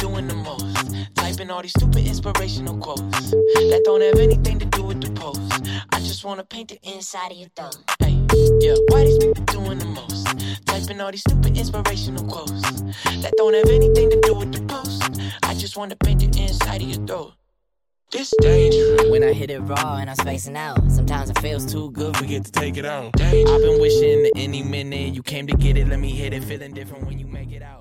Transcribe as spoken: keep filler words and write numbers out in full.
doing the most. Typing all these stupid inspirational quotes that don't have anything to do with the post. I just wanna paint the inside of your thumb. Hey, yeah, why these people doing the most? Typing all these stupid inspirational quotes that don't have anything to do with the post. I just wanna paint the inside of your throat. This dangerous. When I hit it raw and I'm spacing out, sometimes it feels too good. Forget to take it out. I've been wishing that any minute you came to get it. Let me hit it, feeling different when you make it out.